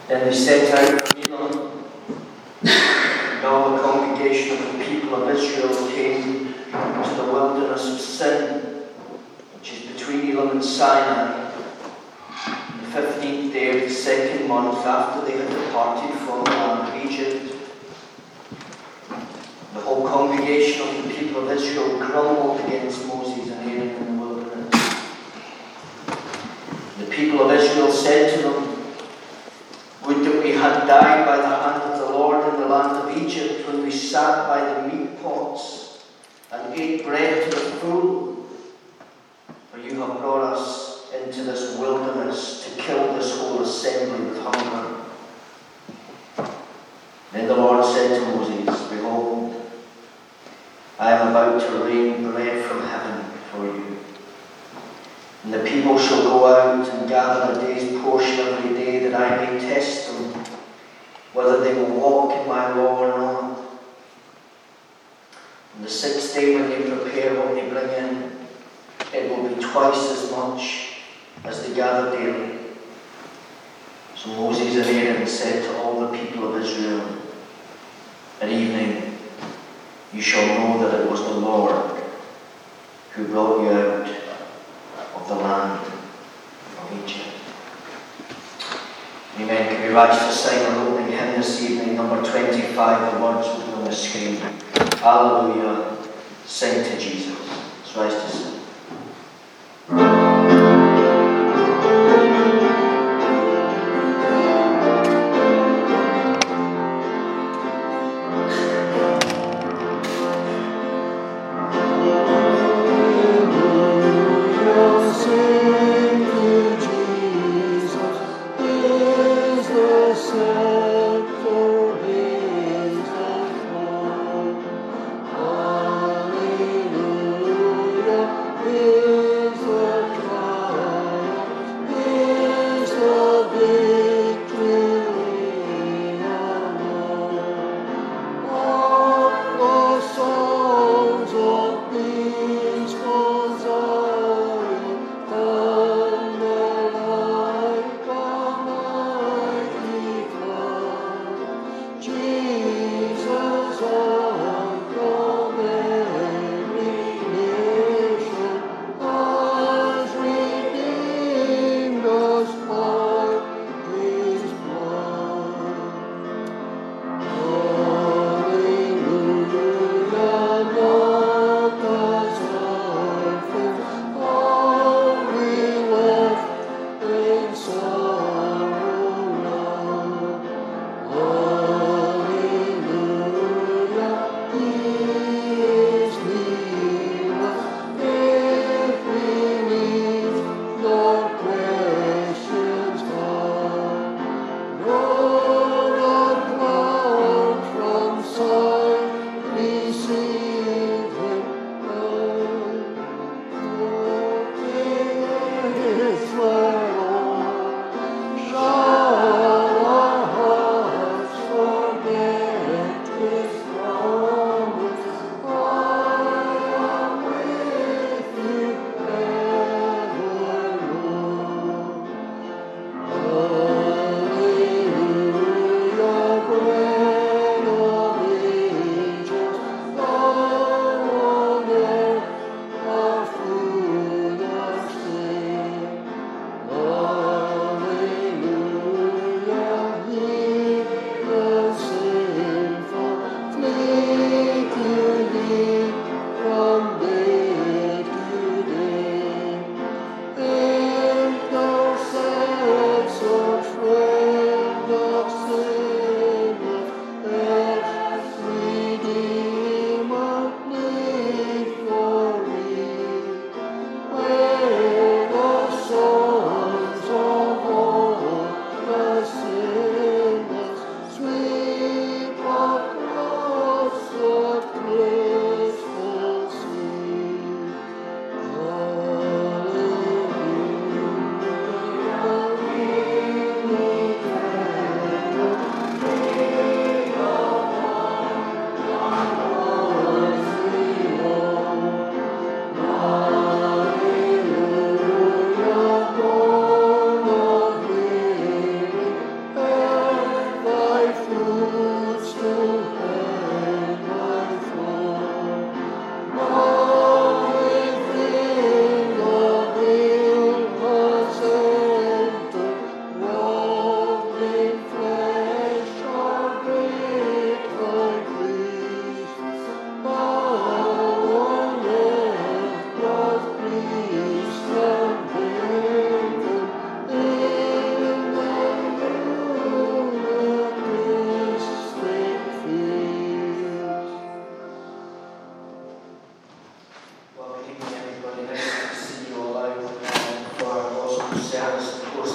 Then they set out from Elim, and all the congregation of the people of Israel came to the wilderness of Sin, which is between Elim and Sinai, on the 15th day of the second month after they had departed from the land of Egypt. The whole congregation of the people of Israel grumbled against Moses and Aaron in the wilderness. The people of Israel said to them, "Would that we had died by the hand of the Lord in the land of Egypt, when we sat by the meat pots and ate bread to the full. For you have brought us into this wilderness to kill this whole assembly with hunger." Then the Lord said to Moses, "Behold, I am about to rain bread from heaven for you. And the people shall go out and gather a day's portion every day, that I may test them, whether they will walk in my law or not. On the sixth day, when they prepare what they bring in, it will be twice as much as they gather daily." So Moses and Aaron said to all the people of Israel, "At evening you shall know that it was the Lord who brought you out of the land of Egypt." Amen. Can we rise to sing our opening hymn this evening, number 25, the words will be on the screen. Hallelujah, sing to Jesus. Let's rise to sing.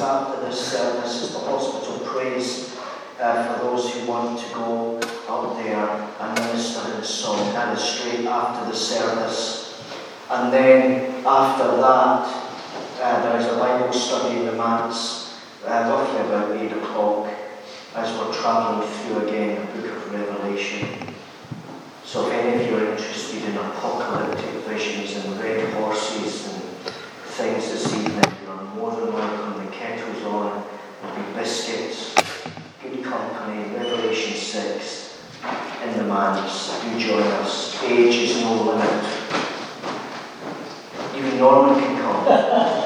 after this service as the hospital prays for those who want to go up there and minister in song. That is straight after the service. And then after that, there is a Bible study in the manse, roughly about 8 o'clock, as we're travelling through again the book of Revelation. So if any of you are interested in apocalyptic visions and red horses and things this evening, you are more than welcome. The kettle's on, there'll be biscuits, good company, Revelation 6 in the manse. Do join us. Age is no limit. Even Norman can come.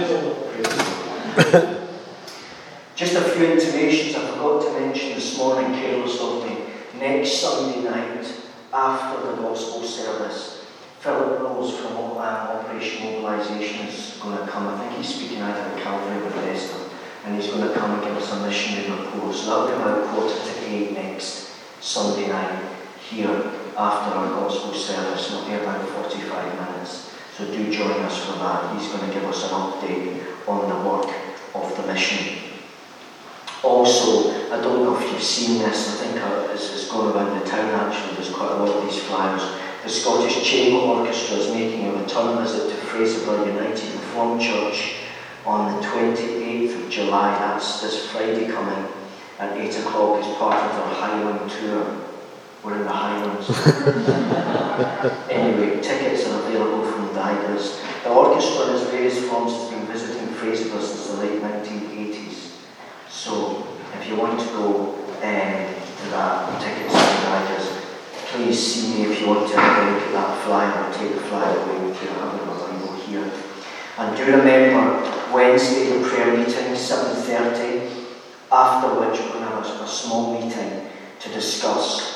Just a few intimations I forgot to mention this morning, careless of me. Next Sunday night, after the gospel service, Philip Rose from Operation Mobilisation is going to come. I think he's speaking either at Calvary or Bethesda, and he's going to come and give us a missionary report. So that'll be about 7:45 next Sunday night here after our gospel service. It'll be about 45 minutes. So do join us for that. He's going to give us an update on the work of the mission. Also, I don't know if you've seen this, I think it's going around the town actually, there's quite a lot of these flyers. The Scottish Chamber Orchestra is making a return visit to Fraserburgh United Reformed Church on the 28th of July. That's this Friday coming at 8 o'clock as part of their Highland tour. We're in the Highlands. Anyway, tickets are available from Divers. The orchestra in its various forms has been visiting Fraserburgh since the late 1980s. So, if you want to go to that tickets from Divers, please see me if you want to have a look at that flyer or take the flyer away with you. I have it available here. And do remember, Wednesday the prayer meeting, 7:30, after which we're going to have a small meeting to discuss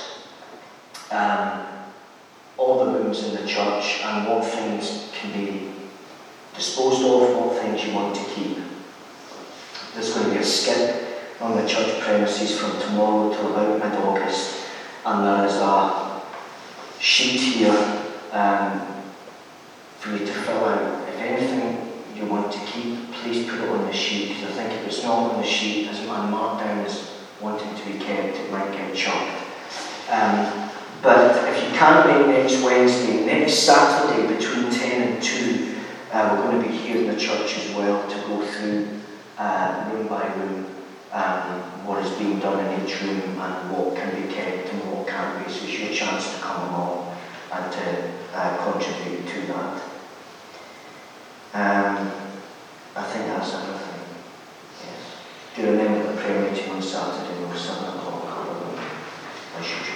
all the rooms in the church and what things can be disposed of, what things you want to keep. There's going to be a skip on the church premises from tomorrow till about mid-August, and there is a sheet here for you to fill out. If anything you want to keep, please put it on the sheet, because I think if it's not on the sheet, as man marked down as wanting to be kept, it might get chucked. But if you can't make next Wednesday, next Saturday between 10 and 2, we're going to be here in the church as well to go through room by room what is being done in each room and what can be kept and what can't be. So it's your chance to come along and to contribute to that. I think that's everything. Yes. Do you remember the prayer meeting on Saturday or 7 o'clock? As usual.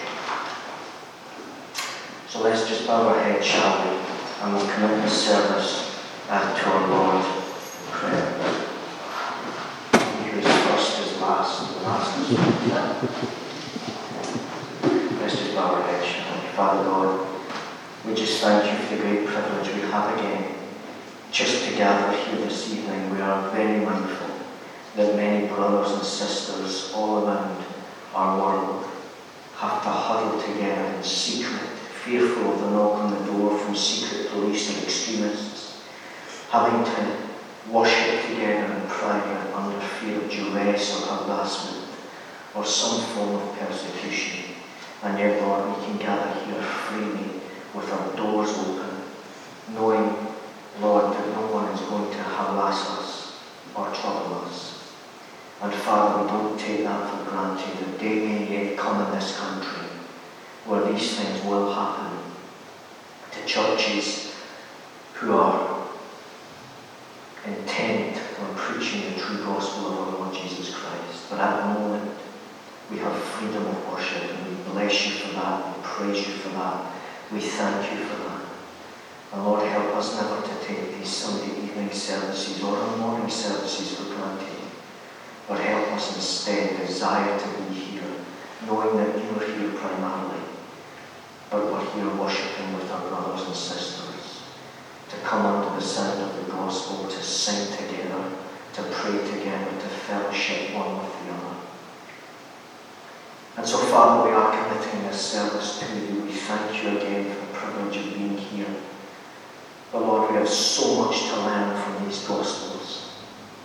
So let's just bow our heads, shall we? And we'll commit this service to our Lord in prayer. He who is first is last, the last is first. Let's just bow our heads, shall we? Father God, we just thank you for the great privilege we have again just to gather here this evening. We are very mindful that many brothers and sisters all around our world have to huddle together in secret, fearful of the knock on the door from secret police and extremists, having to worship together in private under fear of duress or harassment or some form of persecution. And yet, Lord, we can gather here freely with our doors open, knowing, Lord, that no one is going to harass us or trouble us. And Father, we don't take that for granted. The day may yet come in this country where these things will happen to churches who are intent on preaching the true gospel of our Lord Jesus Christ. But at the moment, we have freedom of worship, and we bless you for that, we praise you for that, we thank you for that. And Lord, help us never to take these Sunday evening services or our morning services for granted, but help us instead desire to be here, knowing that you are here primarily, but we're here worshipping with our brothers and sisters, to come under the sound of the gospel, to sing together, to pray together, to fellowship one with the other. And so, Father, we are committing this service to you. We thank you again for the privilege of being here. But Lord, we have so much to learn from these Gospels.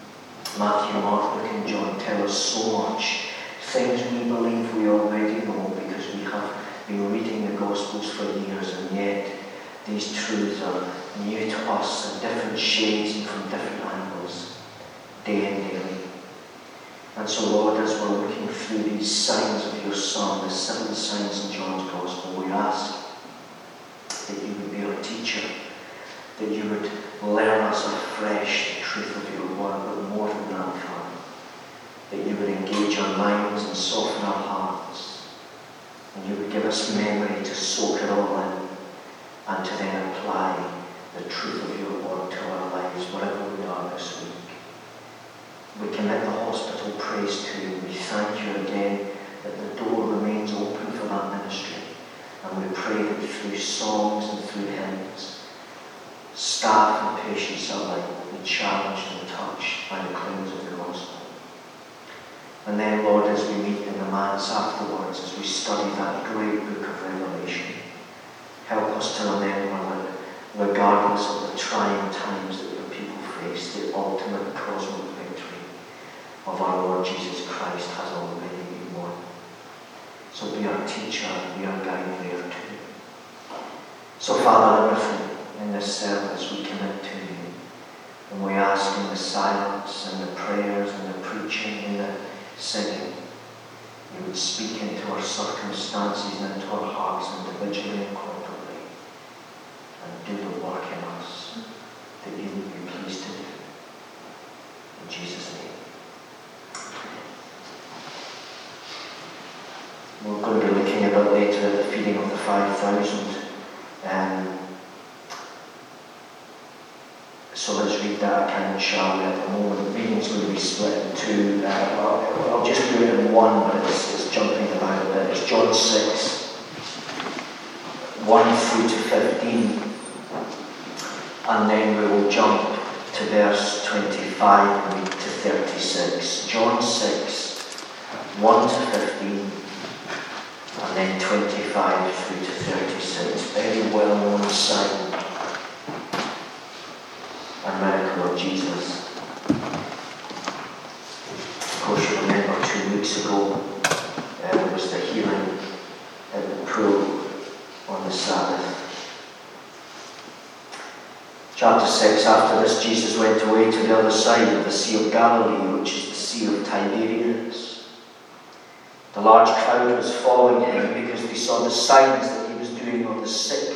Matthew, Mark, Luke and John tell us so much. Things we believe we already know because we have been reading the Gospels for years, and yet these truths are new to us in different shades and from different angles, day and daily. And so, Lord, as we're looking through these signs of your Son, the 7 signs in John's Gospel, we ask that you would be our teacher, that you would learn us afresh the truth of your word, but more than that, Father, that you would engage our minds and soften our hearts, and you would give us memory to soak it all in, and to then apply the truth of your word to our lives, wherever we are this week. We commit the hospital praise to you. We thank you again that the door remains open for that ministry, and we pray that through songs and through hymns, staff and patients alike will be challenged and touched by the claims of the gospel. And then, Lord, as we meet in the manse afterwards, as we study that great book of Revelation, help us to remember that regardless of the trying times that your people face, the ultimate cosmic victory of our Lord Jesus Christ has already been won. So be our teacher and be our guide there too. So, Father, everything in this service we commit to you, and we ask in the silence and the prayers and the preaching and the singing, you would speak into our circumstances and into our hearts individually and corporately, and do the work in us that you would be pleased to do. In Jesus' name. We're going to be looking a bit later at the feeding of the 5,000. So let's read that account, shall we, at the moment. The reading's going to be split in two. I'll just do it in one, but it's jumping about a bit. It's John 6, 1 through to 15. And then we will jump to verse 25 and read to 36. John 6, 1 to 15. And then 25 through to 36. Very well-known sign and miracle of Jesus. Of course, you remember 2 weeks ago, there was the healing at the pool on the Sabbath. Chapter 6, after this, Jesus went away to the other side of the Sea of Galilee, which is the Sea of Tiberias. The large crowd was following him because they saw the signs that he was doing on the sick.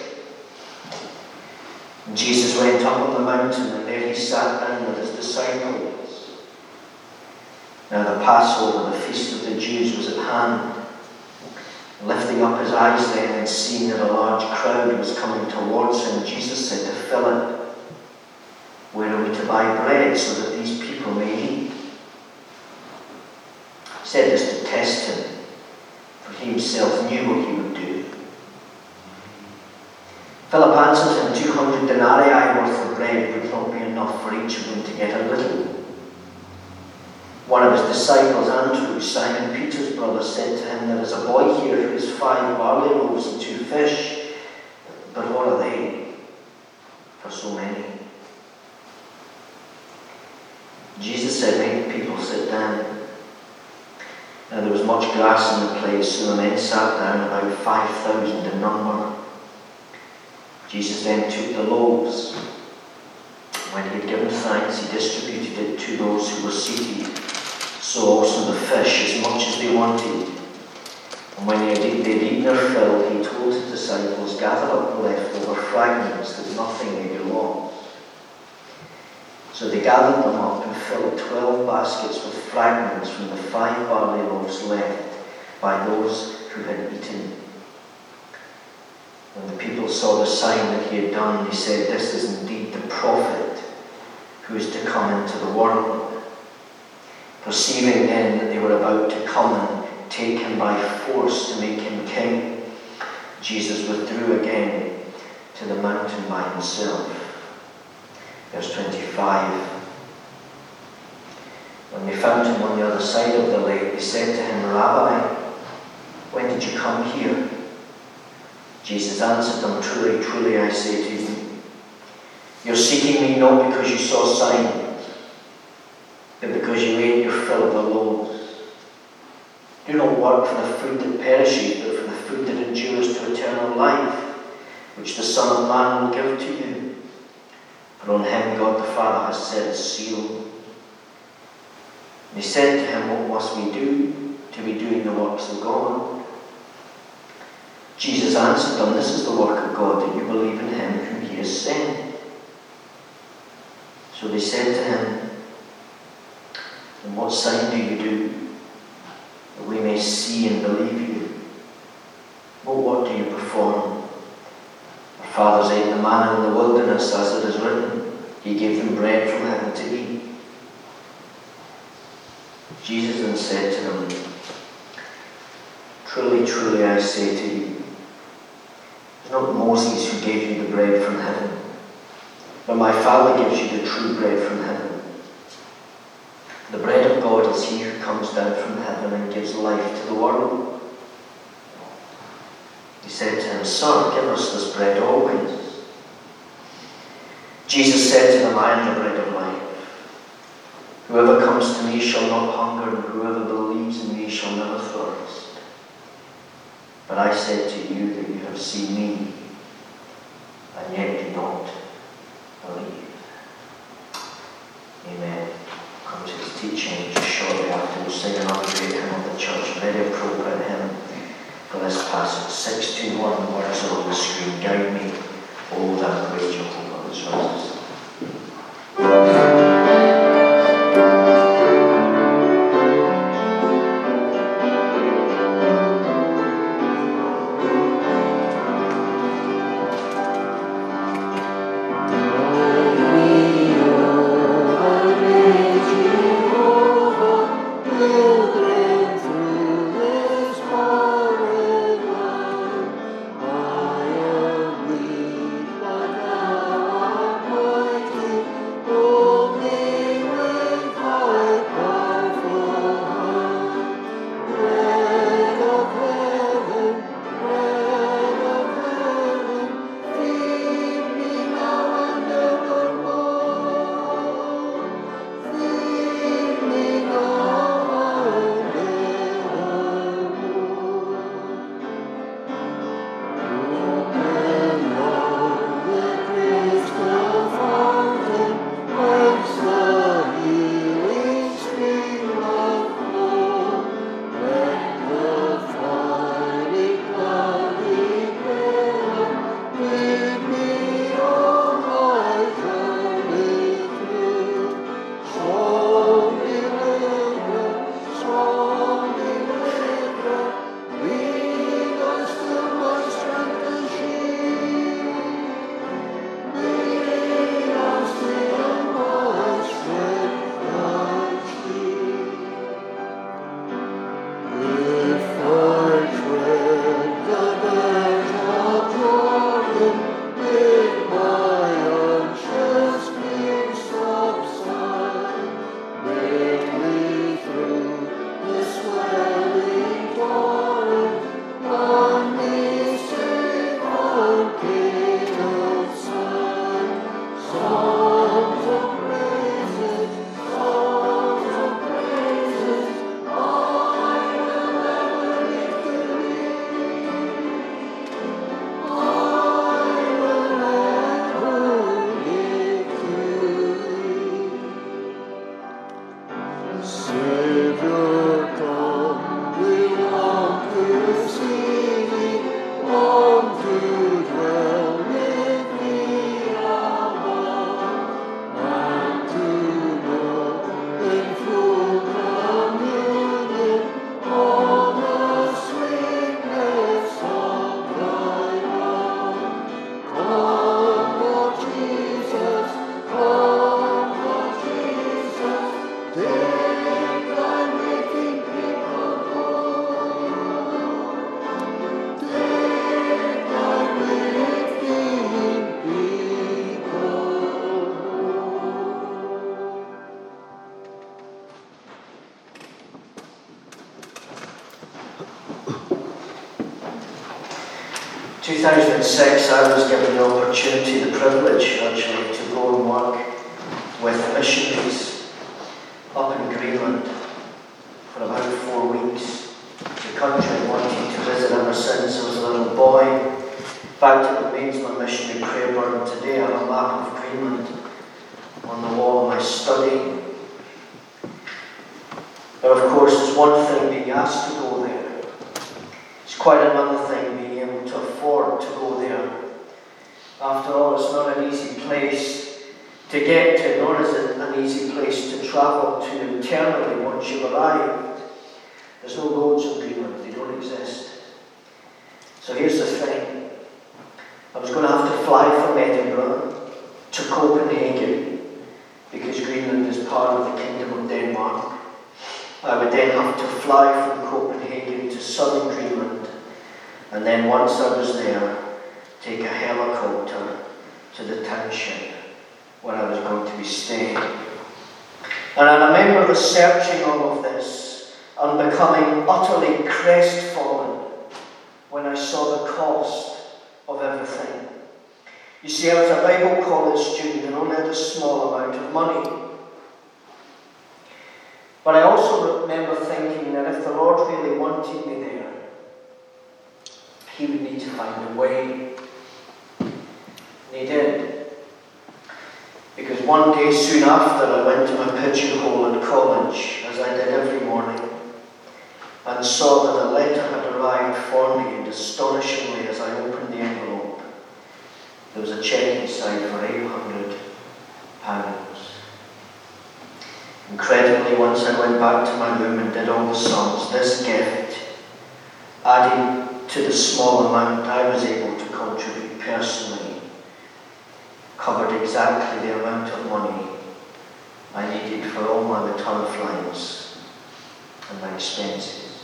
And Jesus went up on the mountain, and there he sat down with his disciples. Now the Passover, the feast of the Jews, was at hand. Lifting up his eyes then and seeing that a large crowd was coming towards him, Jesus said to Philip, "Where are we to buy bread so that these people may eat?" He said this to test him, for he himself knew what he would do. Philip answered him, 200 denarii worth of bread would not be enough for each of them to get a little. One of his disciples, Andrew, Simon Peter's brother, said to him, "There is a boy here who has 5 barley loaves and 2 fish, but what are they for so many?" Jesus said, "Make the people sit down." Now there was much grass in the place, so the men sat down, about 5,000 in number. Jesus then took the loaves. When he had given thanks, he distributed it to those who were seated, so also the fish, as much as they wanted. And when they'd eaten their fill, he told his disciples, "Gather up the leftover fragments, that nothing may be lost." So they gathered them up and filled 12 baskets with fragments from the 5 barley loaves left by those who had eaten. When the people saw the sign that he had done, they said, "This is indeed the prophet who is to come into the world." Perceiving then that they were about to come and take him by force to make him king, Jesus withdrew again to the mountain by himself. Verse 25. When they found him on the other side of the lake, they said to him, "Rabbi, when did you come here?" Jesus answered them, "Truly, truly, I say to you, you're seeking me not because you saw signs, but because because you ate your fill of the loaves. Do not work for the food that perishes, but for the food that endures to eternal life, which the Son of Man will give to you. For on him God the Father has set his seal. And he said to him, what must we do to be doing the works of God? Jesus answered them, this is the work of God, that you believe in him whom he has sent. So they said to him, and what sign do you do, that we may see and believe you? What work do you perform? Our fathers ate the manna in the wilderness, as it is written, he gave them bread from heaven to eat. Jesus then said to them, truly, truly, I say to you, it is not Moses who gave you the bread from heaven, but my Father gives you the true bread from heaven. The bread of God is he who comes down from heaven and gives life to the world. He said to him, Sir, give us this bread always. Jesus said to them, I am the bread of life. Whoever comes to me shall not hunger, and whoever believes in me shall never thirst. But I said to you that you have seen me, and yet do not believe. Amen. Come to his teaching just shortly after we'll sing another great hymn of the church, very appropriate hymn for this passage. 621, the words are on the screen. Guide me, O thou great Jehovah. Let's rise. In 2006, I was given the opportunity, the privilege actually, to go and work with missionaries up in Greenland for about 4 weeks. It's a country I wanted to visit ever since I was a little boy. In fact, it remains my missionary prayer burden today. I have a map of Greenland on the wall of my study. But of course, it's one thing being asked to go there. It's quite another thing being able to afford to go there. After all, it's not an easy place to get to, nor is it an easy place to travel to internally once you've arrived. There's no roads in Greenland, they don't exist. So here's the thing. I was going to have to fly from Edinburgh to Copenhagen, because Greenland is part of the Kingdom of Denmark. I would then have to fly from Copenhagen to southern Greenland, and then once I was there, take a helicopter to the township where I was going to be staying. And I remember researching all of this and becoming utterly crestfallen when I saw the cost of everything. You see, I was a Bible college student and only had a small amount of money. But I also remember thinking that if the Lord really wanted me there, He would need to find a way. And He did. Because one day soon after, I went to my pigeonhole at college, as I did every morning, and saw that a letter had arrived for me, and astonishingly, as I opened the envelope, there was a cheque inside for £800. Incredibly, once I went back to my room and did all the sums, this gift, adding to the small amount I was able to contribute personally, covered exactly the amount of money I needed for all my return flights and my expenses.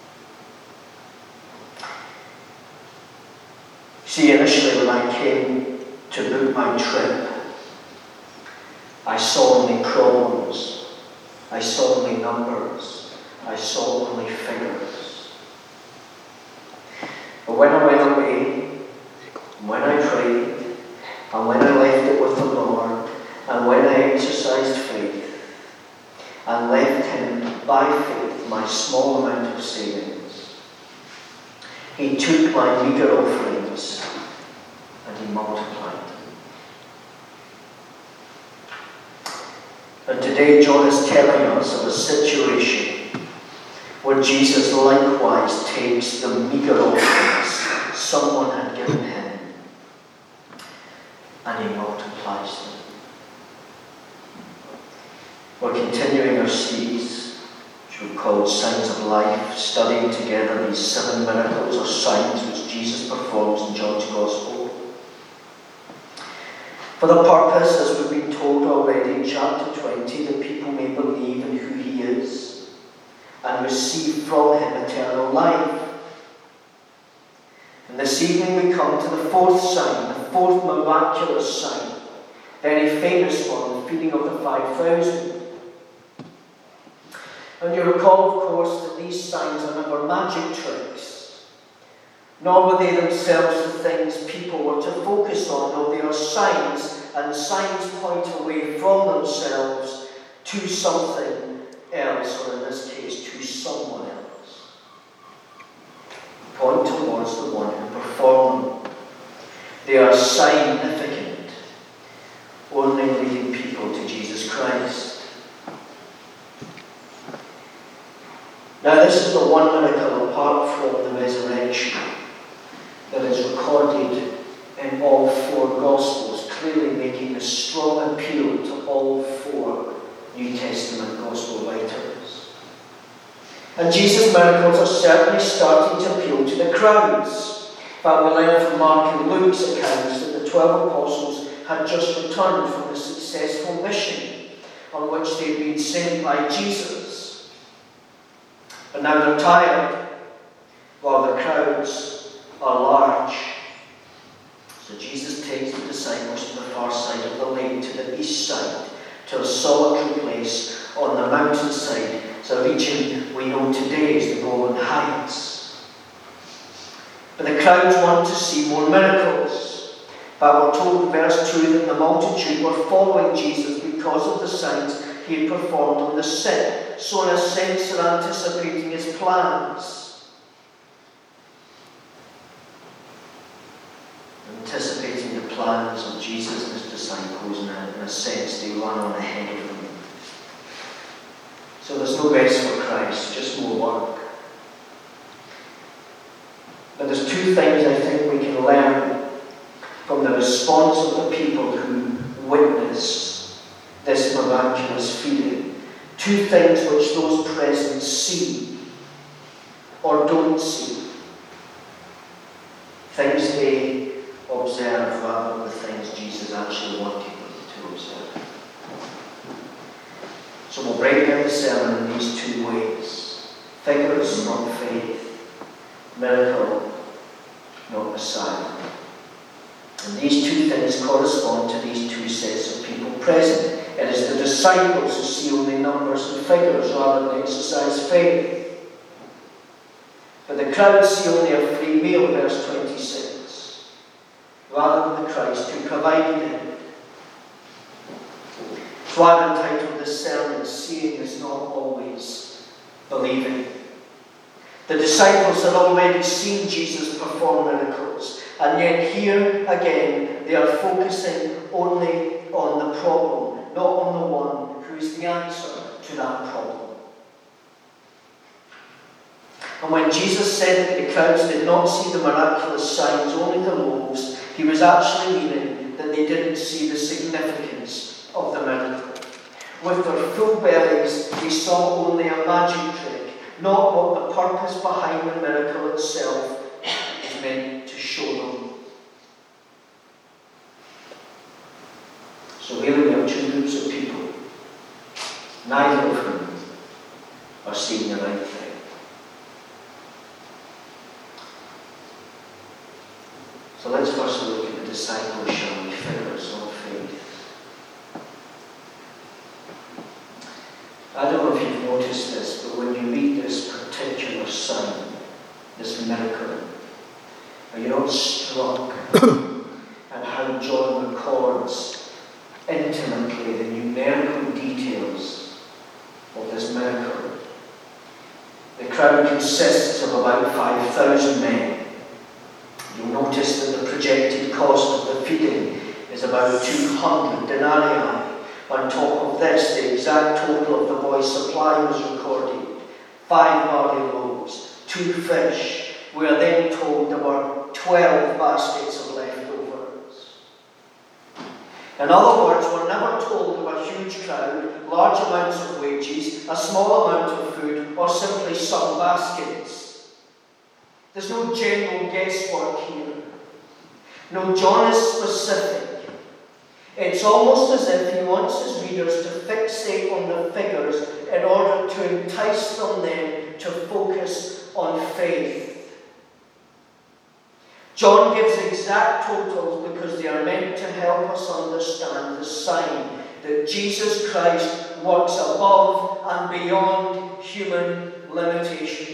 See, initially when I came to book my trip, I saw only problems. I saw only numbers. I saw only figures. But when I went away, when I prayed, and when I left it with the Lord, and when I exercised faith, and left Him by faith my small amount of savings, He took my meagre offerings and He multiplied them. And today John is telling us of a situation where Jesus likewise takes the meagre offerings someone had given Him and He multiplies them. We're continuing our series, which we've called Signs of Life, studying together these 7 miracles or signs which Jesus performs in John's Gospel. For the purpose, as we've been told already in chapter 20, that people may believe in who He is and receive from Him eternal life. And this evening we come to the 4th sign, the 4th miraculous sign, very famous one, the feeding of the 5,000. And you recall, of course, that these signs are never magic tricks, nor were they themselves the things people were to focus on. No, they are signs, and signs point away from themselves to something else, or in this case, to someone else. Point towards the one who performed them. They are significant, only leading people to Jesus Christ. Now, this is the one miracle apart from the resurrection that is recorded in all 4 Gospels, clearly making a strong appeal to all 4 New Testament Gospel writers. And Jesus' miracles are certainly starting to appeal to the crowds. But we learn from Mark and Luke's accounts that the 12 apostles had just returned from a successful mission on which they had been sent by Jesus. But now they're tired, while the crowds are large. So Jesus takes the disciples to the far side of the lake, to the east side, to a solitary place on the mountainside. It's a region we know today as the Golan Heights. But the crowds want to see more miracles. But we're told in verse 2 that the multitude were following Jesus because of the signs he had performed on the sick. So in a sense they're anticipating his plans. Anticipating the plans of Jesus and his disciples, and in a sense they run on ahead of them. So there's no rest for Christ, just more work. But there's two things I think we can learn from the response of the people who witnessed this miraculous feeding. Two things which those present see or don't see. Things they observe rather than the things Jesus actually wanted them to observe. So we'll break down the sermon in these two ways. Figures, not faith. Miracle, not Messiah. And these two things correspond to these two sets of people present. It is the disciples who see only numbers and figures rather than exercise faith. But the crowd see only a free meal, verse 26, rather than the Christ who provided it. So I've entitled this sermon, Seeing is Not Always Believing. The disciples had already seen Jesus perform miracles, and yet here again they are focusing only on the problem, not on the one who is the answer to that problem. And when Jesus said that the crowds did not see the miraculous signs, only the loaves, he was actually meaning that they didn't see the significance of the miracle. With their full bellies, they saw only a magic trick, not what the purpose behind the miracle itself is meant to show them. So here we have two groups of people, neither of whom are seeing the right thing. So let's first look at the disciples showing figures of faith. I don't know if you've noticed this, but when you read this particular sign, this miracle, are you not struck at how John records intimately the numerical details of this miracle? The crowd consists of about 5,000 men. You'll notice that the projected cost of the feeding is about 200 denarii. On top of this, the exact total of the boy's supply was recorded. 5 barley loaves, 2 fish. We are then told there were 12 baskets of leftovers. In other words, we're never told of a huge crowd, large amounts of wages, a small amount of food, or simply some baskets. There's no general guesswork here. No, John is specific. It's almost as if he wants his readers to fixate on the figures in order to entice them then to focus on faith. John gives exact totals because they are meant to help us understand the sign that Jesus Christ works above and beyond human limitations.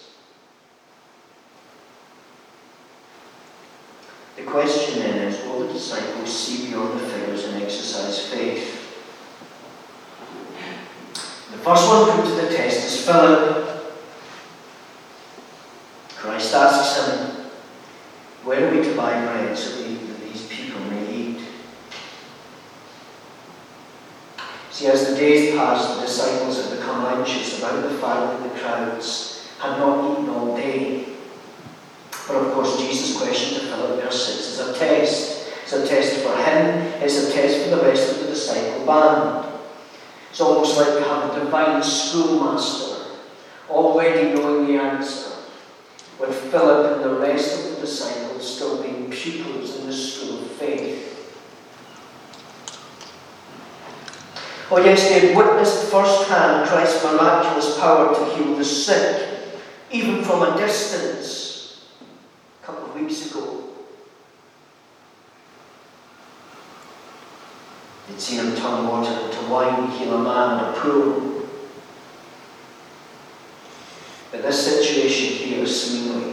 The question then is, will the disciples see beyond the figures and exercise faith? The first one put to the test is Philip. Christ asks him, where are we to buy bread so that these people may eat? See, as the days passed, the disciples had become anxious about the fact that the crowds had not eaten all day. But of course, Jesus' question to Philip, verse 6, is a test. It's a test for him, it's a test for the rest of the disciple band. It's almost like we have a divine schoolmaster already knowing the answer, with Philip and the rest of the disciples still being pupils in the school of faith. Oh yes, they had witnessed firsthand Christ's miraculous power to heal the sick, even from a distance. A couple of weeks ago, they'd seen him turn water into wine, heal a man in a pool. But this situation here, seemingly,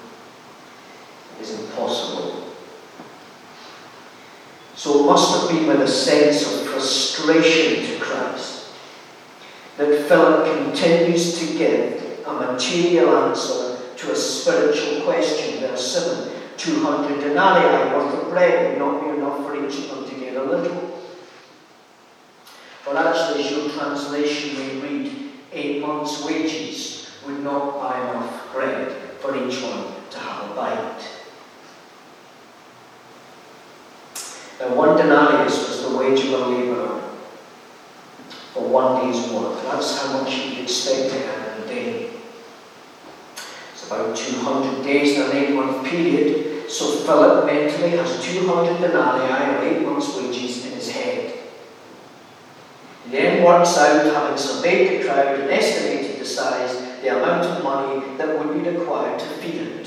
is impossible. So it must have been with a sense of frustration to Christ that Philip continues to give a material answer to a spiritual question. Verse 7, 200 denarii worth of bread would not be enough for each of them to get a little. Or actually, as your translation may read, 8 months' wages would not buy enough bread for each one to have a bite. Now, 1 denarius was the wage of a labourer for 1 day's work. That's how much you could expect to earn in a day. It's about 200 days in an 8-month period, so Philip mentally has 200 denarii or 8 months' wages in his head. He then works out, having surveyed the crowd and estimated the size, the amount of money that would be required to feed it.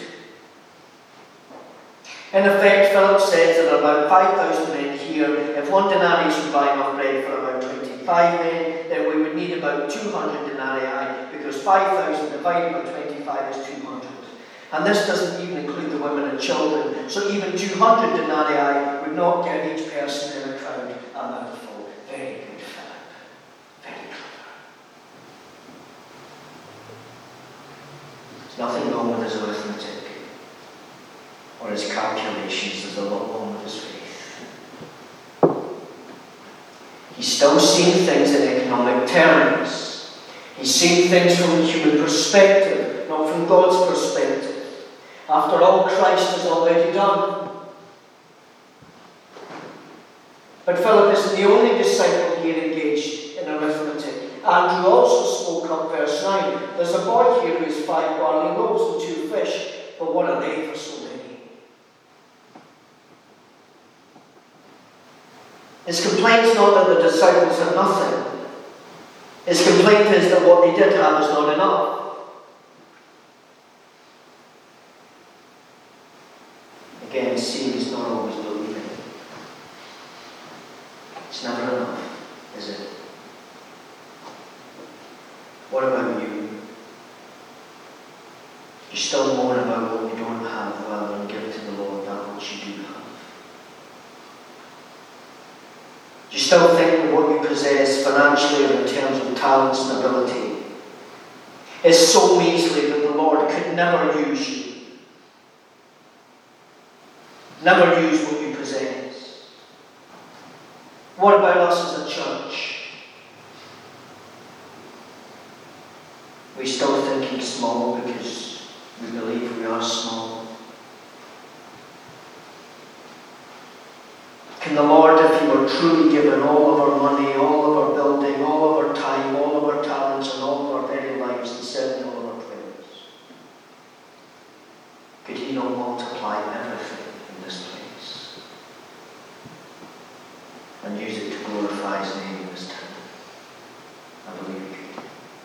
In effect, Philip says there are about 5,000 men here. If 1 denarius would buy enough bread for about 25 men, then we would need about 200 denarii, because 5,000 divided by 25 is 200. And this doesn't even include the women and children, so even 200 denarii would not give each person in a crowd a mouthful. Very good, Philip. Very clever. There's nothing wrong with his arithmetic or his calculations. There's a lot wrong with his faith. He's still seeing things in economic terms. He's seeing things from a human perspective, not from God's perspective. After all, Christ has already done. But Philip isn't the only disciple here engaged in arithmetic. Andrew also spoke up, verse 9. There's a boy here who has 5 barley loaves and 2 fish, but what are they for so many? His complaint is not that the disciples have nothing. His complaint is that what they did have is not enough. Again, seeing is not always believing. It's never enough, is it? What about you? You still moan about what you don't have rather than give to the Lord that which you do have. You still think that what you possess financially and in terms of talents and ability is so measly that the Lord could never use you. Never use what you possess. What about us as a church? We still thinking small because we believe we are small. Can the Lord, if He were truly given all of our money, all of our building, all of our time, all of our talents, and all of our very lives, and certainly all of our prayers, could He not multiply everything in this place and use it to glorify His name in this town? I believe He could.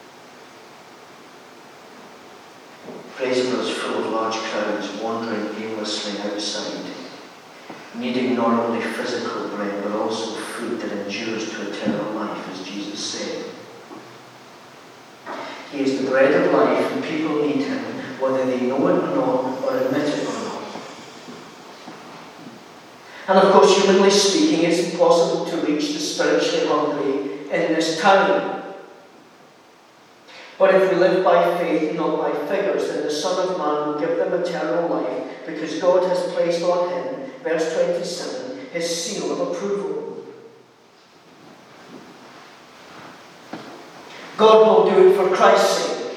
Fraserburgh is full of large crowds wandering aimlessly outside, needing not only physical bread, but also food that endures to eternal life, as Jesus said. He is the bread of life, and people need Him, whether they know it or not, or admit it or not. And of course, humanly speaking, it's impossible to reach the spiritually hungry in this town. But if we live by faith and not by figures, then the Son of Man will give them eternal life, because God has placed on Him, verse 27, His seal of approval. God will do it for Christ's sake.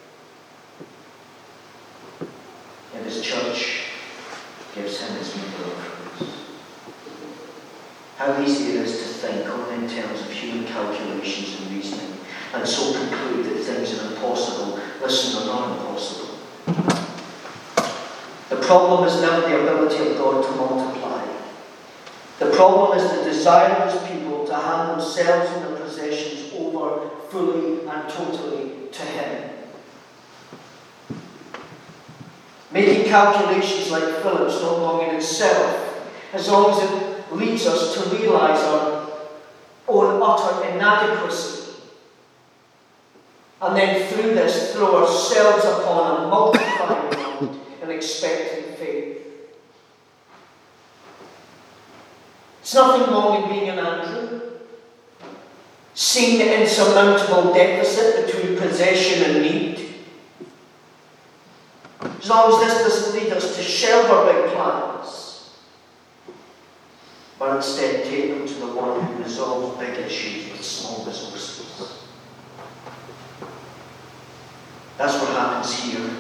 And His church gives Him His measure of fruits. How easy it is to think only in terms of human calculations and reasoning, and so conclude that things are impossible. Listen, they're not impossible. The problem is never the ability of God to multiply. The problem is the desire of His people to hand themselves and their possessions over fully and totally to Him. Making calculations like Philip's not long in itself, as long as it leads us to realize our own utter inadequacy. And then through this, throw ourselves upon a multiplying God and expecting faith. It's nothing wrong in being an Andrew. seeing the insurmountable deficit between possession and need. As long as this doesn't lead us to shelve our big plans, but instead take them to the one who resolves big issues with small resources. That's what happens here.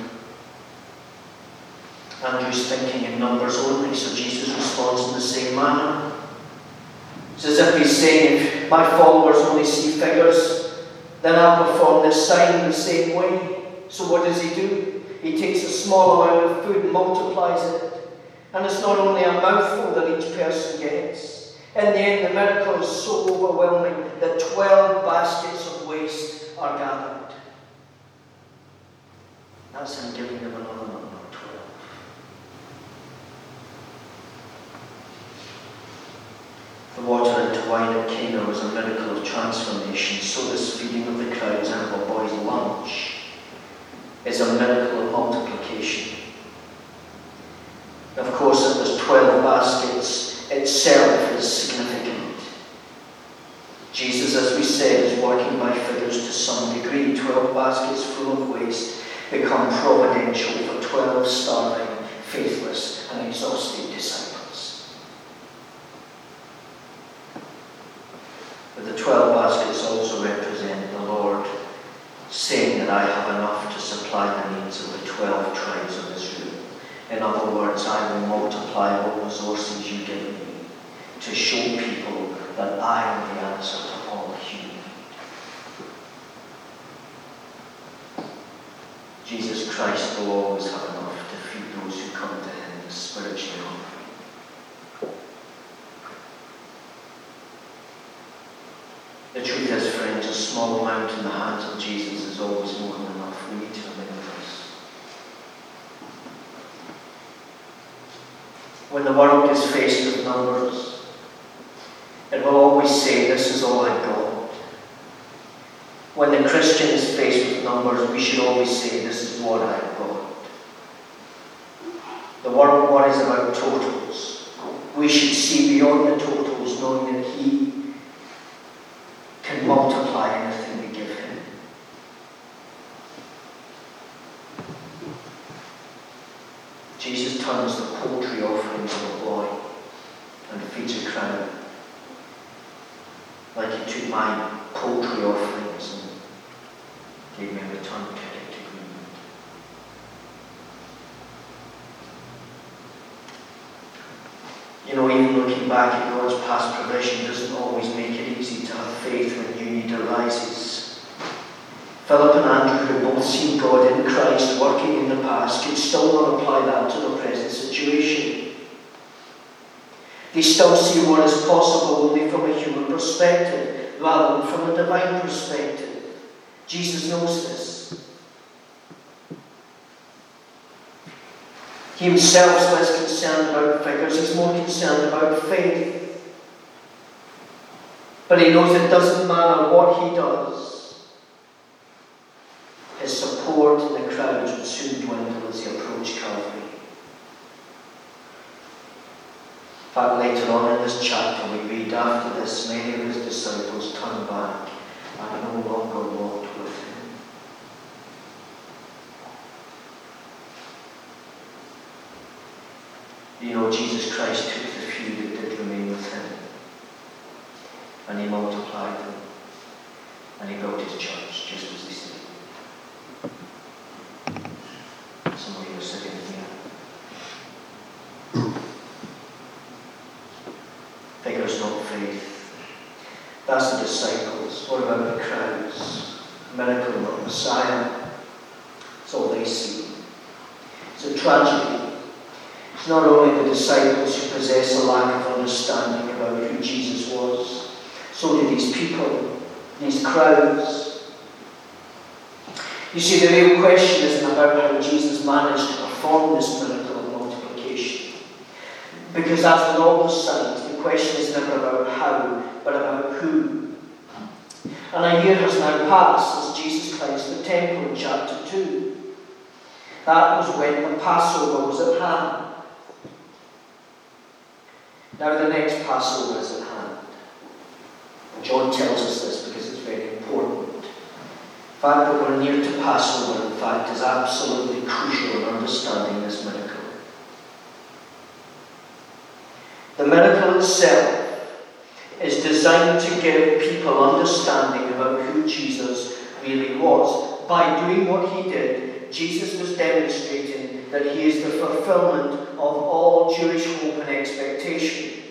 Andrew's thinking in numbers only, so Jesus responds in the same manner. It's as if he's saying, if my followers only see figures, then I'll perform this sign the same way. So what does he do? He takes a small amount of food and multiplies it. And it's not only a mouthful that each person gets. In the end, the miracle is so overwhelming that 12 baskets of waste are gathered. That's him giving them another number, 12. The water into wine at Cana was a miracle of transformation. So this feeding of the crowds out of a boy's lunch is a miracle of multiplication. Of course, it was 12 baskets itself is significant. Jesus, as we said, is working by figures to some degree. 12 baskets full of waste become providential for 12 starving, faithless, and exhausted disciples. But the 12 baskets also represent the Lord saying that I have enough to supply the needs of the 12 tribes of Israel. In other words, I will multiply all resources you give me to show people that I am the answer to all human need. Jesus Christ will always have enough to feed those who come to him spiritually hungry. The truth is, friends, a small amount in the hands of Jesus is always more than enough. We need to remember this. When the world is faced with numbers, it will always say, this is all I've got. When the Christian is faced with numbers, we should always say, this is what I've got. The world worries about totals. We should see beyond the totals, knowing that he can multiply anything we give him. Jesus turns the poultry offerings of a boy and feeds a crowd, like he took my poultry offerings and gave me a return ticket to Greenwood. You know, even looking back at God's past provision doesn't always make it easy to have faith when new need arises. Philip and Andrew, who both seen God in Christ working in the past, could still not apply that to the present situation. They still see what is possible only from a human perspective, rather than from a divine perspective. Jesus knows this. He himself is less concerned about figures, he's more concerned about faith. But he knows it doesn't matter what he does. His support in the crowds would soon dwindle as he approached Calvary. In fact, later on in this chapter we read, after this, many of his disciples turned back and no longer walked with him. You know, Jesus Christ took the few that did remain with him, and he multiplied them, and he built his church, just as he said. Some of you are sitting here. Figures, not faith. That's the disciples. What about the crowds? Miracle, not Messiah. It's all they see. It's a tragedy. It's not only the disciples who possess a lack of understanding about who Jesus was. So do these people, these crowds. You see, the real question isn't about how Jesus managed to perform this miracle of multiplication. Because as with all the signs, the question is never about how, but about who. And a year has now passed as Jesus cleansed the temple in chapter 2. That was when the Passover was at hand. Now the next Passover is at hand. John tells us this because it's very important. The fact that we're near to Passover, in fact, is absolutely crucial in understanding this miracle. The miracle itself is designed to give people understanding about who Jesus really was. By doing what he did, Jesus was demonstrating that he is the fulfillment of all Jewish hope and expectation.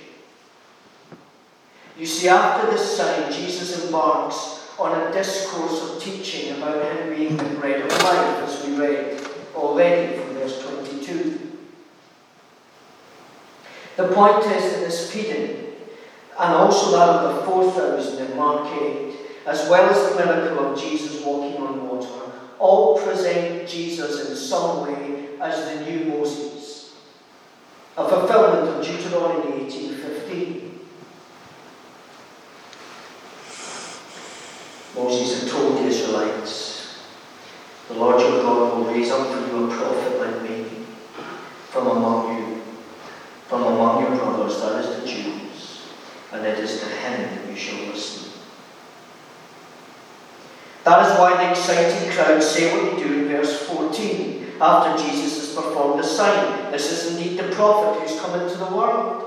You see, after this sign, Jesus embarks on a discourse of teaching about him being the bread of life, as we read already from verse 22. The point is that this feeding, and also that of the 4,000 in Mark 8, as well as the miracle of Jesus walking on water, all present Jesus in some way as the new Moses, a fulfillment of Deuteronomy 18:15. Moses had told the Israelites, "The Lord your God will raise up for you a prophet like me from among you, from among your brothers, that is the Jews, and it is to him that you shall listen." That is why the excited crowd say what they do in verse 14, after Jesus has performed the sign. This is indeed the prophet who's come into the world.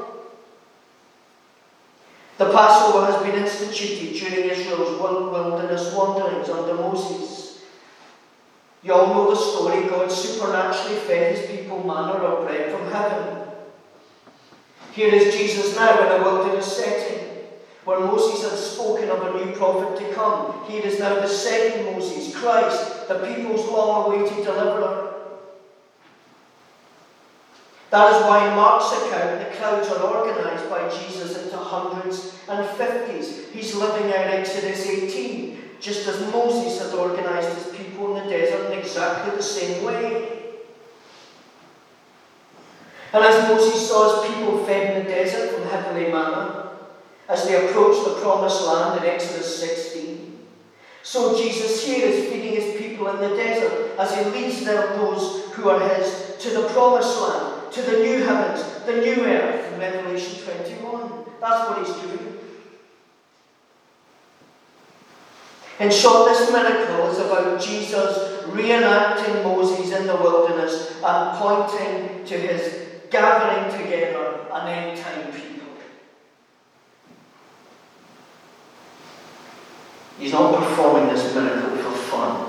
The Passover has been instituted during Israel's wilderness wanderings under Moses. You all know the story. God supernaturally fed his people manna or bread from heaven. Here is Jesus now in a wilderness setting, where Moses had spoken of a new prophet to come. Here is now the second Moses, Christ, the people's long-awaited deliverer. That is why in Mark's account, the crowds are organised by Jesus into hundreds and fifties. He's living out Exodus 18, just as Moses had organised his people in the desert in exactly the same way. And as Moses saw his people fed in the desert from heavenly manna, as they approached the promised land in Exodus 16, so Jesus here is feeding his people in the desert as he leads those who are his to the promised land, to the new heavens, the new earth in Revelation 21. That's what he's doing. In short, this miracle is about Jesus reenacting Moses in the wilderness and pointing to his gathering together an end-time people. He's not performing this miracle for fun.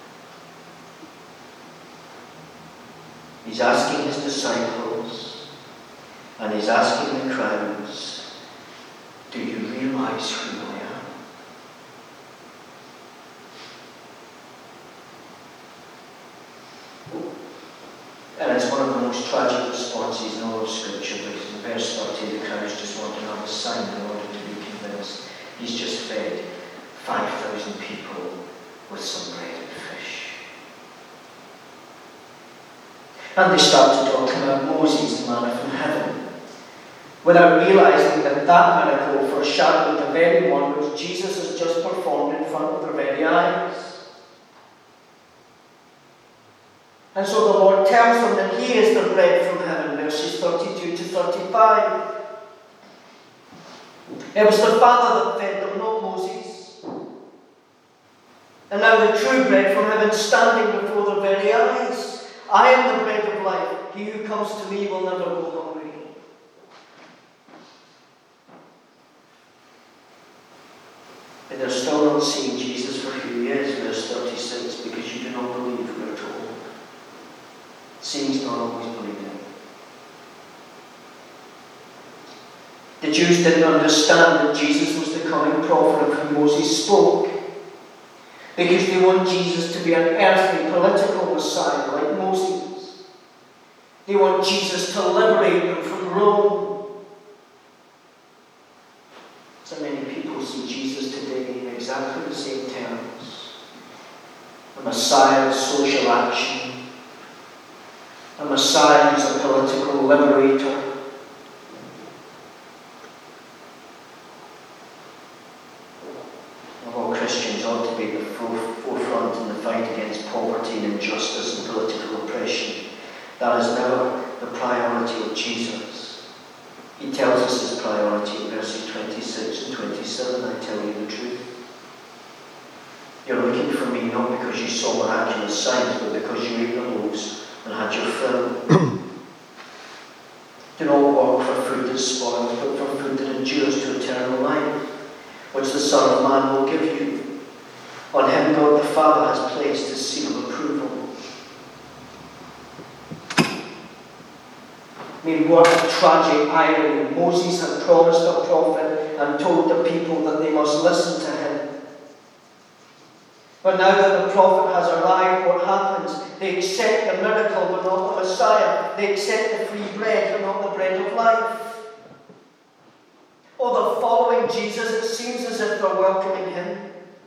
He's asking his disciples, and he's asking the crowds, do you realize who I am? And it's one of the most tragic responses in all of Scripture, because in verse 30 the crowds just want to have a sign in order to be convinced. He's just fed 5,000 people with some bread and fish. And they start to talk about Moses, the manna from heaven, without realising that that miracle foreshadowed the very one which Jesus has just performed in front of their very eyes. And so the Lord tells them that he is the bread from heaven, verses 32 to 35. It was the Father that fed them, not Moses. And now the true bread from heaven standing before their very eyes. I am the bread of life. He who comes to me will never go hungry. But they're still not seeing Jesus for who he is, verse 36, because you do not believe, we're told. Seeing's not always believing. The Jews didn't understand that Jesus was the coming prophet of whom Moses spoke, because they want Jesus to be an earthly political Messiah like Moses. They want Jesus to liberate them from Rome. So many people see Jesus today in exactly the same terms. A Messiah of social action, a Messiah who's a political liberator. All Christians ought to be at the forefront in the fight against poverty and injustice and political oppression. That is never the priority of Jesus. He tells us his priority in verses 26 and 27, I tell you the truth. You're looking for me not because you saw miraculous signs, but because you ate the loaves and had your fill. Do not work for food that spoils, but for food that endures to eternal life, which the Son of Man will give you. On him God the Father has placed his seal of approval. I mean, what a tragic irony. Moses had promised a prophet and told the people that they must listen to him. But now that the prophet has arrived, what happens? They accept the miracle but not the Messiah. They accept the free bread but not the bread of life. Or they're following Jesus, it seems as if they're welcoming him.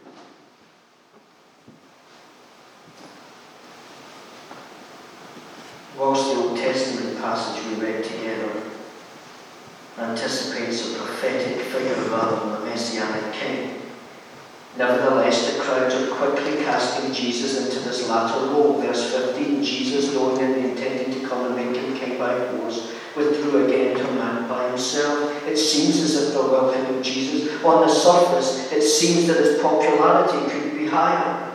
Whilst the Old Testament passage we read together anticipates a prophetic figure rather than a messianic king, nevertheless the crowds are quickly casting Jesus into this latter role. Verse 15, Jesus, knowing that they intended to come and make him king by force, withdrew again to a man by himself. It seems as if they're welcoming Jesus. On the surface, it seems that his popularity could be higher.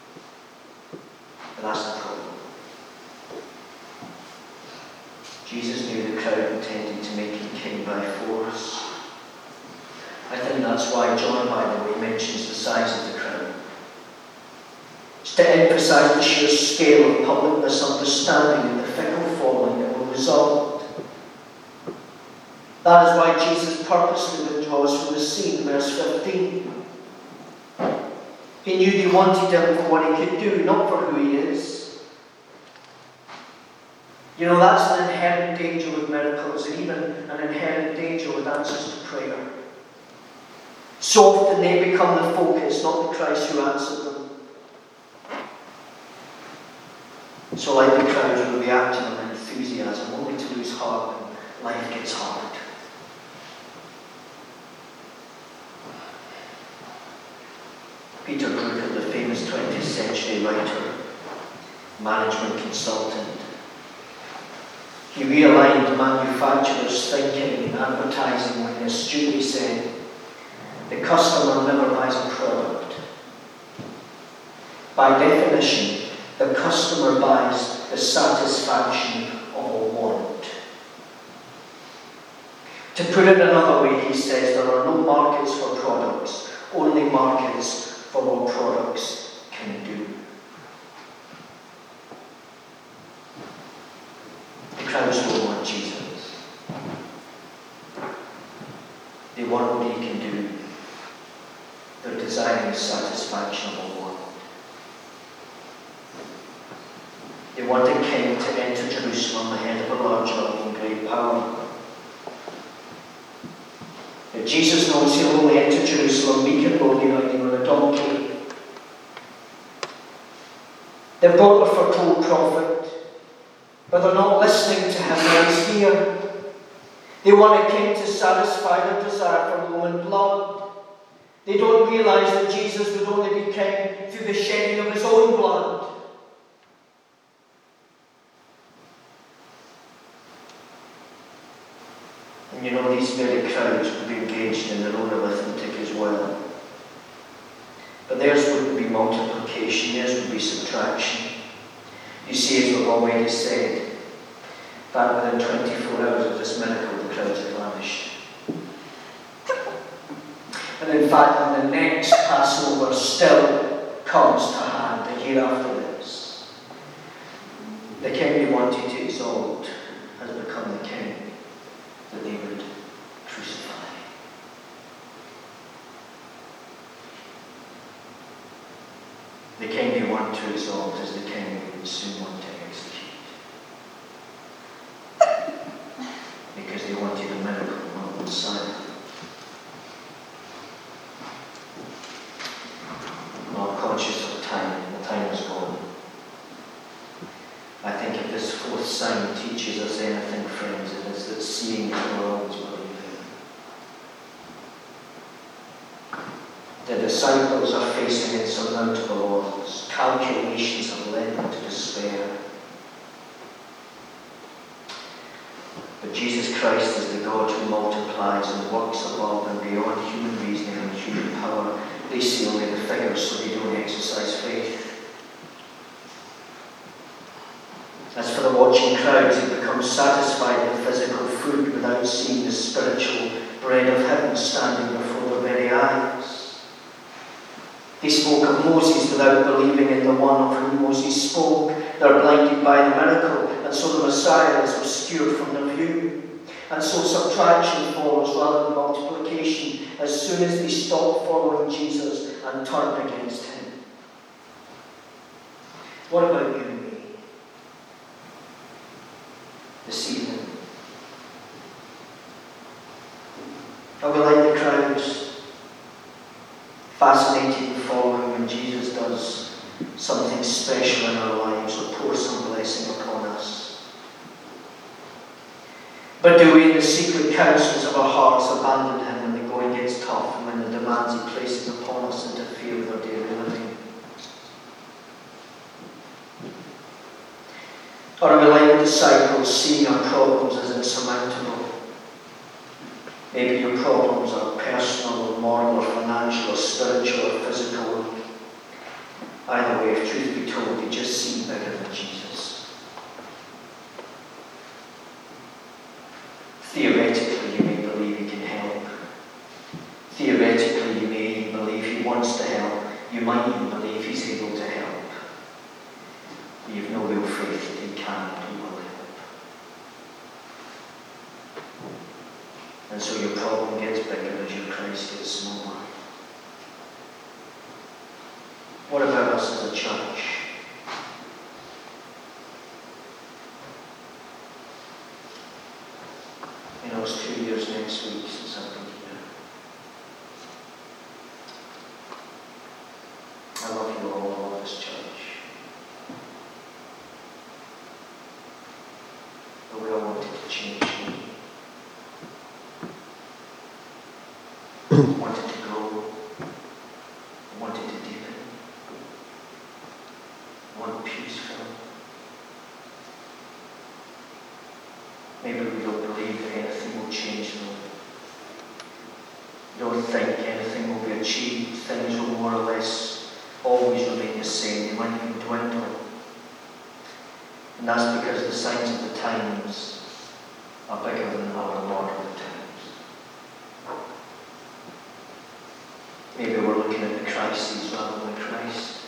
But that's the problem. Jesus knew the crowd intended to make him king by force. I think that's why John, by the way, mentions the size of the crowd. It's to emphasize the sheer scale of public misunderstanding and the fickle following that will result. That is why Jesus purposely withdraws from the scene, verse 15. He knew they wanted him for what he could do, not for who he is. You know, that's an inherent danger with miracles, and even an inherent danger with answers to prayer. So often they become the focus, not the Christ who answered them. So like the crowds, we'll be acting on enthusiasm, only to lose heart when life gets hard. Peter Drucker, the famous 20th century writer, management consultant, he realigned manufacturers' thinking in advertising when he astutely said, the customer never buys a product. By definition, the customer buys the satisfaction of a want. To put it another way, he says, there are no markets for products, only markets for what products can do. The crowds don't want Jesus. They want what he can do. They're desiring the satisfaction of a want. They want a king to enter Jerusalem ahead of a large army in great power. But Jesus knows he'll only enter Jerusalem meek and lowly, riding on a donkey. They've brought the foretold prophet, but they're not listening to him when he's here. They want a king to satisfy their desire for Roman blood. They don't realize that Jesus would only be king through the shedding of his own blood. And you know, these very crowds would be engaged in their own arithmetic as well. But theirs wouldn't be multiplication, theirs would be subtraction. You see, as we've already said, that within 24 hours of this miracle, the crowds had vanished. And in fact, when the next Passover still comes to hand, the year after this, the king they wanted to exalt has become the king that they would crucify. The king they want to exalt is the king they would soon want to execute. Because they wanted a miracle, not a Messiah. Not conscious of time, the time is gone. I think if this fourth sign teaches us anything, friends, it is that seeing is not always believing. The disciples are facing insurmountable odds. Calculations have led them to despair. But Jesus Christ is the God who multiplies and works above and beyond human reasoning and human power. The They see only the figures, so they don't exercise faith. As for the watching crowds, they become satisfied with physical food without seeing the spiritual bread of heaven standing before their very eyes. They spoke of Moses without believing in the one of whom Moses spoke. They're blinded by the miracle, and so the Messiah is obscured from their view. And so subtraction follows rather than multiplication as soon as they stop following Jesus and turn against him. What about you and me this evening? Are we like the crowds, fascinated in following when Jesus does something special in our lives or pours some blessing upon us? But do we in the secret counsels of our hearts abandon him when the going gets tough and when the demands he places upon us interfere with our daily living? Or are we like the disciples, seeing our problems as insurmountable? Maybe your problems are personal or moral or financial or spiritual or physical. Either way, if truth be told, you just seem bigger than Jesus. Theoretically, you may believe he can help. Theoretically, you may even believe he wants to help. You might even believe he's able to help. But you've no real faith that he can and he will help. And so your problem gets bigger as your Christ gets smaller. What about us as a church? You know, it's 2 years next week since I've been here. I love you all, I love this church. But we all wanted to change me. Wanted to grow. Wanted to deepen. Want peaceful. Maybe we don't believe that anything will change them. We don't think anything will be achieved. Things will more or less always remain the same. They might even dwindle. And that's because the signs of the times are bigger than our Lord of the times. Maybe we're looking at the crises rather than Christ.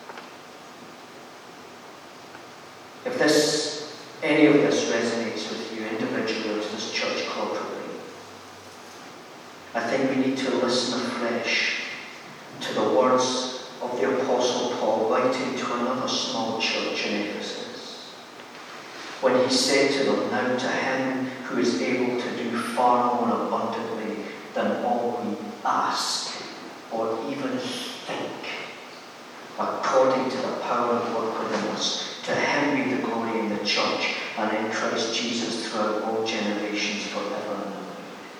If any of this resonates with you individually or as this church corporately, I think we need to listen afresh to the words of the Apostle Paul writing to another small church in Ephesus, when he said to them, "Now to him who is able to do far more abundantly than all we ask or even think, according to the power at work within us, to him be the glory in the church and in Christ Jesus throughout all generations forever and ever."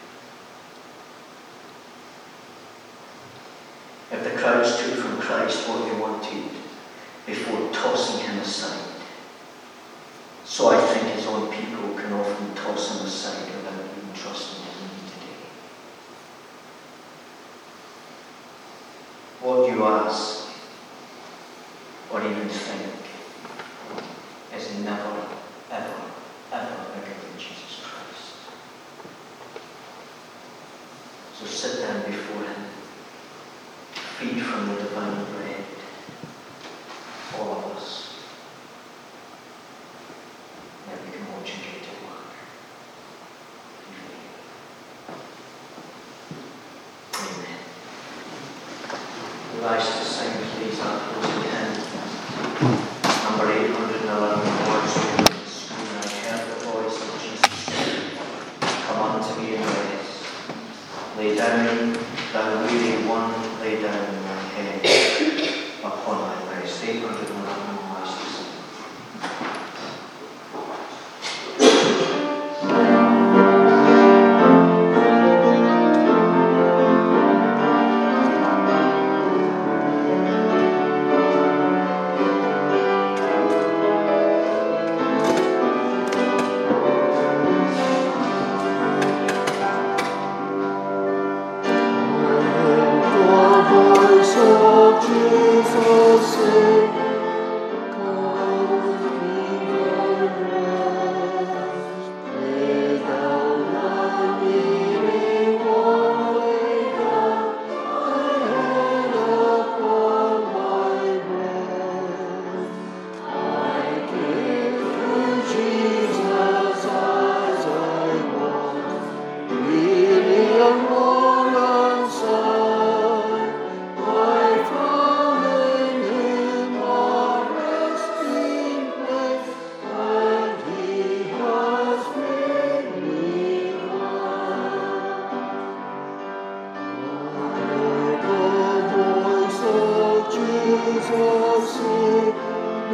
If the crowds took from Christ what they wanted before tossing him aside, so I think his own people can often toss him aside without even trusting him today. What you ask or even think is never, ever, ever bigger than Jesus Christ. So sit down before him, feed from the divine bread, all of us. Then we can watch him get to work. Amen. Rise to sing, please, our closing hymn. Number 811, Lord's Open School. And I heard the voice of Jesus say, "Come unto me and rest. Lay down, thou weary one, lay down thy head upon thy breast." 811, rise to sing. Voice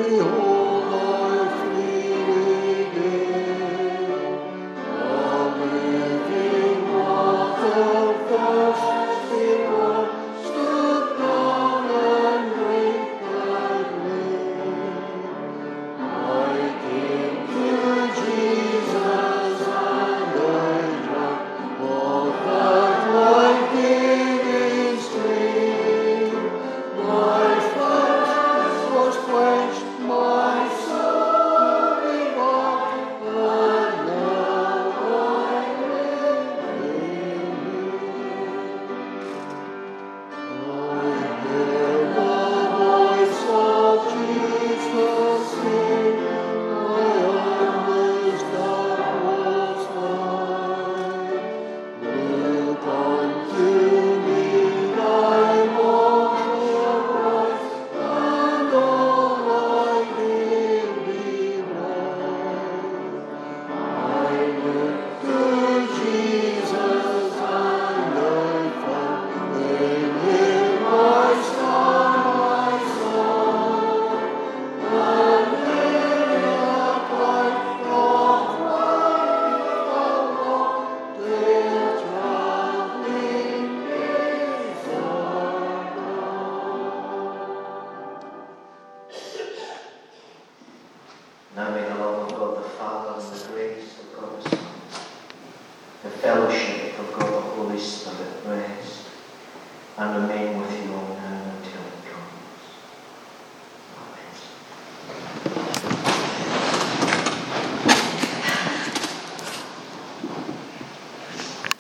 Now may the love of God the Father and the grace of God the Son, the fellowship of God the Holy Spirit rest and remain